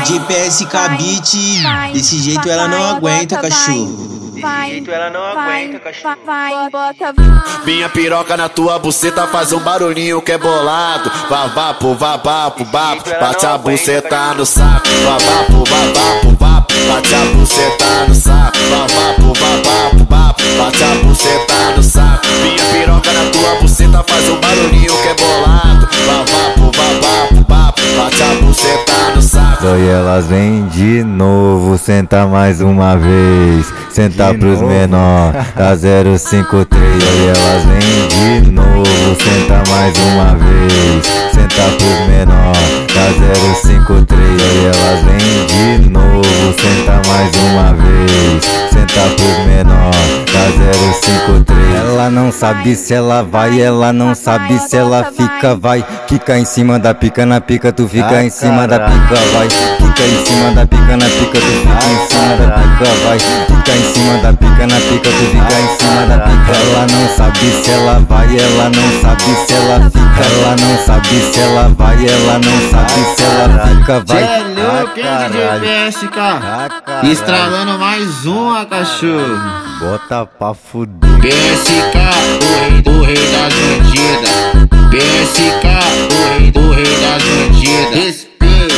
DJ PSK Beat, desse jeito ela não aguenta, cachorro. Desse jeito ela não aguenta, cachorro. Minha piroca na tua buceta faz um barulhinho que é bolado. Vapo, vapo, vapo, bate a buceta no saco. Vapo, vapo, bate a buceta no saco. Vapo, vapo, bate a buceta no saco. Minha piroca na tua buceta faz um barulhinho que é bolado. Vapo, vapo, bate a buceta no saco. E elas vêm de novo, senta mais uma vez. Senta pros menor, tá 053. E elas vêm de novo, senta mais uma vez. Senta pros menor, tá 053. E elas vêm de novo, senta mais uma vez. Senta pros menor, tá 053. Ela não sabe se ela vai, ela não sabe se ela fica, vai. Quica em cima da pica, na pica tu fica em cima da pica, vai. Fica em cima da pica, na pica tu fica em cima da pica, vai. Fica em cima da pica, na pica tu fica em cima da pica. Ela não sabe se ela vai, ela não sabe se ela fica. Ela não sabe se ela vai, ela não sabe se ela fica, vai. Cê é louco, hein, DJ PSK? Estralando mais uma, cachorro. Bota pra fuder. PSK, o rei das bandidas. PSK, o rei das bandidas. Respeito.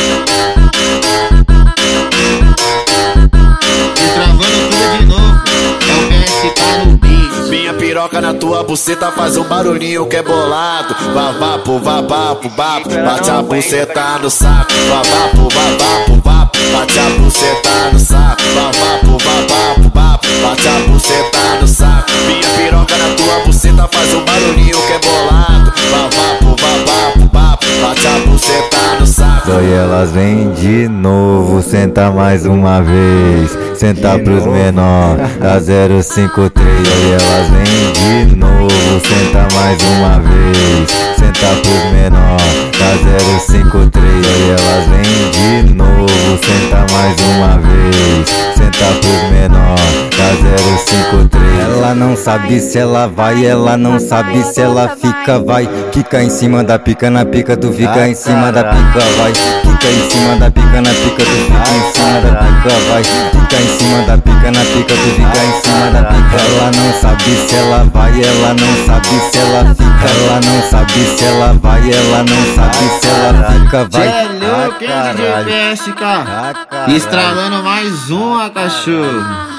Destravando tudo de novo. É o PSK no beat. Minha piroca na tua buceta faz um barulhinho que é bolado. Vapo, vapo, bate a buceta no saco. Vapo, vapo, bate a buceta no saco. Vapo, vapo, bate a buceta no saco. Minha piroca na tua buceta faz um barulhinho que é bolado. Vapo, vapo, bate a buceta no saco. E elas vêm de novo, senta mais uma vez. Senta pros menor, tá 053. E elas vêm de novo, senta mais uma vez. Senta pros menor, tá 053. E elas vêm de novo, senta mais uma vez. Senta pros menor, tá 053. Ela não sabe se ela vai, ela não sabe se ela fica, vai. Quica em cima da pica, na pica tu fica em cima da pica, vai. Fica em cima da pica, na pica tu fica em cima da pica, vai. Fica em cima da pica, na pica tu fica em cima da pica. Ela não sabe se ela vai, ela não sabe se ela fica. Ela não sabe se ela vai, ela não sabe se ela fica, vai. Cê é louco, hein, DJ PSK? Estralando mais uma, cachorro.